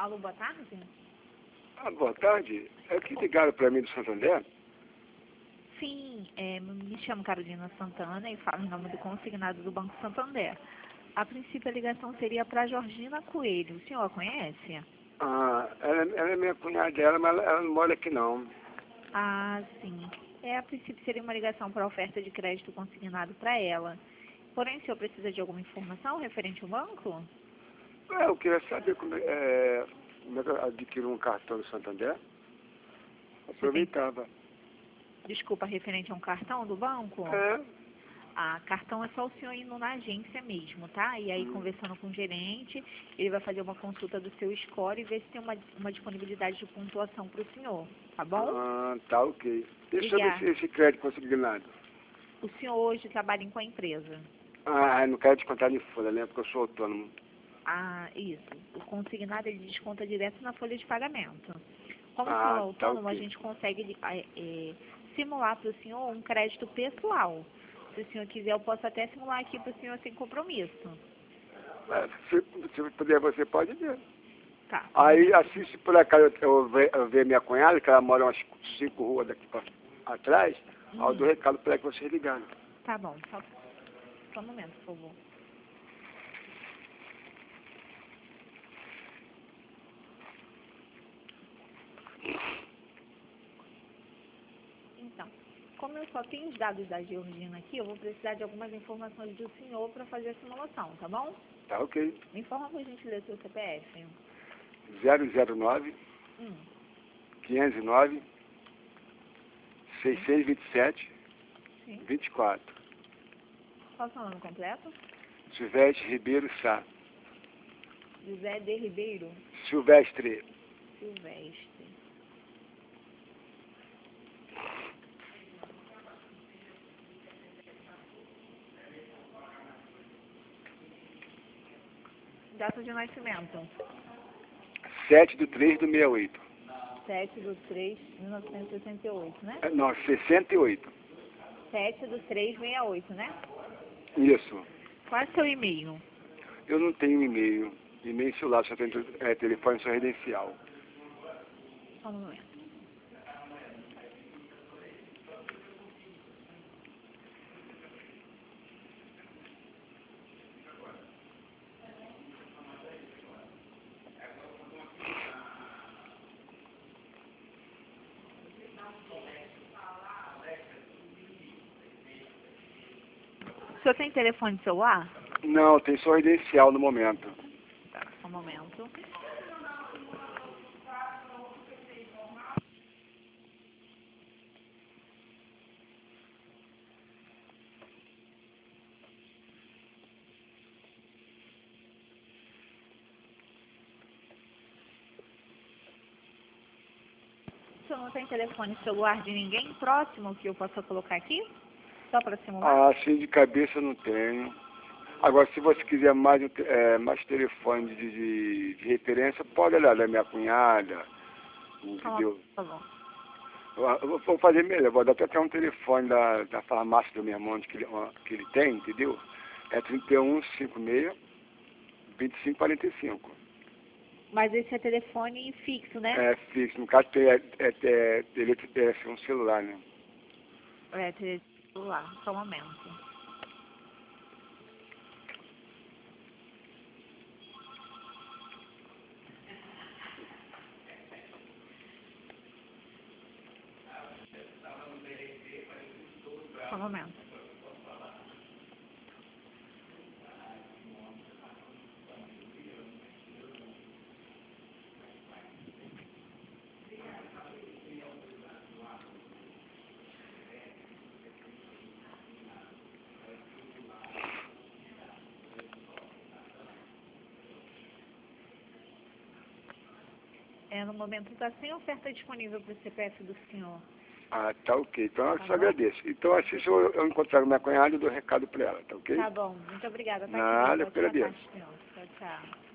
Alô, boa tarde? Ah, boa tarde. É que ligaram para mim do Santander? Sim, me chamo Carolina Santana e falo em nome do consignado do Banco Santander. A princípio, a ligação seria para Georgina Coelho. O senhor a conhece? Ah, ela é minha cunhada dela, mas ela não mora aqui não. Ah, sim. A princípio seria uma ligação para oferta de crédito consignado para ela. Porém, o senhor precisa de alguma informação referente ao banco? Eu queria saber como é que eu adquiro um cartão do Santander. Aproveitava. Desculpa, referente a um cartão do banco? É. Ah, cartão é só o senhor indo na agência mesmo, tá? E aí, conversando com o gerente, ele vai fazer uma consulta do seu score e ver se tem uma disponibilidade de pontuação para o senhor, tá bom? Ah, tá, ok. E sobre Obrigada. esse crédito consignado? O senhor hoje trabalha com a empresa? Ah, não quero descontar em folha, né? Porque eu sou autônomo. Ah, isso. O consignado, ele desconta direto na folha de pagamento. Como o senhor é Ah, tá, autônomo, a ok. gente consegue simular para o senhor um crédito pessoal. Se o senhor quiser, eu posso até simular aqui para o senhor sem compromisso. Se puder, você pode ver. Tá. Aí, assim, se por acaso eu ver minha cunhada, que ela mora umas 5 ruas daqui pra atrás, aí eu dou recado para ela que vocês ligaram. Tá bom. Só um momento, por favor. Então, como eu só tenho os dados da Georgina aqui, eu vou precisar de algumas informações do senhor para fazer a simulação, tá bom? Tá, ok. Me informa, por gentileza, seu CPF. 009 Hum, 509 627 sim. 24. Qual é o seu nome completo? Silvestre Ribeiro Sá. José de Ribeiro Silvestre. Silvestre. Data de nascimento. 7/3/68. 7/3/1968, né? Não, 68. 7/3/68, né? Isso. Qual é o seu e-mail? Eu não tenho e-mail. E-mail celular, só tenho telefone só residencial. Só um momento. O senhor tem telefone celular? Não, tem só residencial no momento. Tá, só um momento. O senhor não tem telefone celular de ninguém próximo que eu possa colocar aqui? Só para simular? Ah, assim de cabeça eu não tenho. Agora, se você quiser mais telefone de referência, pode olhar da minha cunhada, entendeu? Tá bom. Eu vou fazer melhor, vou dar até um telefone da farmácia do meu irmão que ele tem, entendeu? É 3156-2545. Mas esse é telefone fixo, né? É fixo, no caso é um celular, né? É, telefone celular. Só um momento. Só um momento. No momento está sem oferta disponível para o CPF do senhor. Ah, tá ok. Então eu Tá só bom? agradeço. Então assim, se eu encontrar com minha cunhada, eu dou recado para ela, tá ok? Tá bom. Muito obrigada. Tá aqui. Nada, eu Boa que agradeço. tarde, senhor. Tchau, tchau.